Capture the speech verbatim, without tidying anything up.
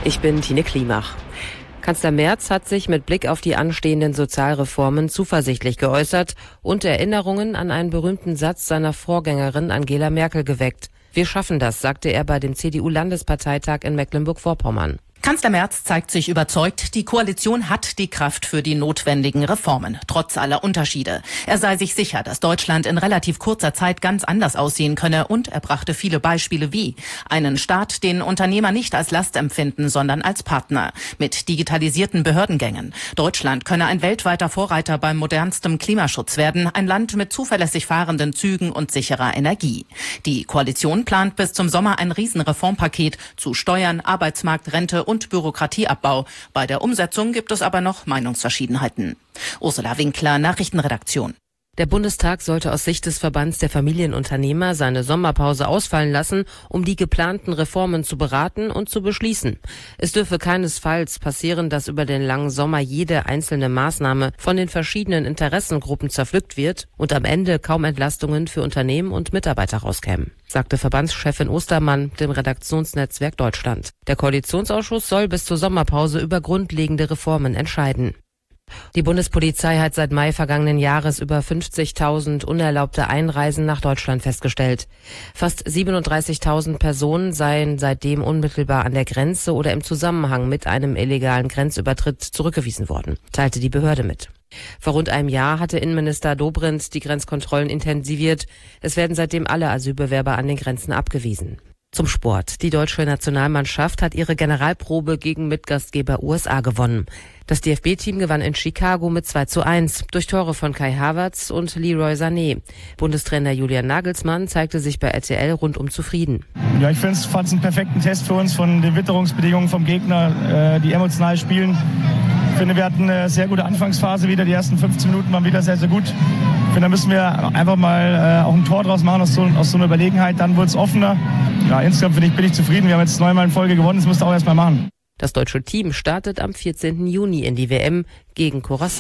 Ich bin Tine Klimach. Kanzler Merz hat sich mit Blick auf die anstehenden Sozialreformen zuversichtlich geäußert und Erinnerungen an einen berühmten Satz seiner Vorgängerin Angela Merkel geweckt. Wir schaffen das, sagte er bei dem C D U-Landesparteitag in Mecklenburg-Vorpommern. Kanzler Merz zeigt sich überzeugt, die Koalition hat die Kraft für die notwendigen Reformen, trotz aller Unterschiede. Er sei sich sicher, dass Deutschland in relativ kurzer Zeit ganz anders aussehen könne, und er brachte viele Beispiele wie einen Staat, den Unternehmer nicht als Last empfinden, sondern als Partner, mit digitalisierten Behördengängen. Deutschland könne ein weltweiter Vorreiter beim modernstem Klimaschutz werden, ein Land mit zuverlässig fahrenden Zügen und sicherer Energie. Die Koalition plant bis zum Sommer ein Riesenreformpaket zu Steuern, Arbeitsmarkt, Rente und Bürokratieabbau. Bei der Umsetzung gibt es aber noch Meinungsverschiedenheiten. Ursula Winkler, Nachrichtenredaktion. Der Bundestag sollte aus Sicht des Verbands der Familienunternehmer seine Sommerpause ausfallen lassen, um die geplanten Reformen zu beraten und zu beschließen. Es dürfe keinesfalls passieren, dass über den langen Sommer jede einzelne Maßnahme von den verschiedenen Interessengruppen zerpflückt wird und am Ende kaum Entlastungen für Unternehmen und Mitarbeiter rauskämen, sagte Verbandschefin Ostermann dem Redaktionsnetzwerk Deutschland. Der Koalitionsausschuss soll bis zur Sommerpause über grundlegende Reformen entscheiden. Die Bundespolizei hat seit Mai vergangenen Jahres über fünfzigtausend unerlaubte Einreisen nach Deutschland festgestellt. Fast siebenunddreißigtausend Personen seien seitdem unmittelbar an der Grenze oder im Zusammenhang mit einem illegalen Grenzübertritt zurückgewiesen worden, teilte die Behörde mit. Vor rund einem Jahr hatte Innenminister Dobrindt die Grenzkontrollen intensiviert. Es werden seitdem alle Asylbewerber an den Grenzen abgewiesen. Zum Sport. Die deutsche Nationalmannschaft hat ihre Generalprobe gegen Mitgastgeber U S A gewonnen. Das D F B-Team gewann in Chicago mit zwei zu eins durch Tore von Kai Havertz und Leroy Sané. Bundestrainer Julian Nagelsmann zeigte sich bei R T L rundum zufrieden. Ja, ich fand es einen perfekten Test für uns von den Witterungsbedingungen vom Gegner, äh, die emotional spielen. Ich finde, wir hatten eine sehr gute Anfangsphase wieder. Die ersten fünfzehn Minuten waren wieder sehr, sehr gut. Ich finde, da müssen wir einfach mal äh, auch ein Tor draus machen aus so, aus so einer Überlegenheit. Dann wurde es offener. Ja, insgesamt bin ich, bin ich zufrieden. Wir haben jetzt neunmal in Folge gewonnen. Das musst du auch erst mal machen. Das deutsche Team startet am vierzehnten Juni in die W M gegen Curaçao.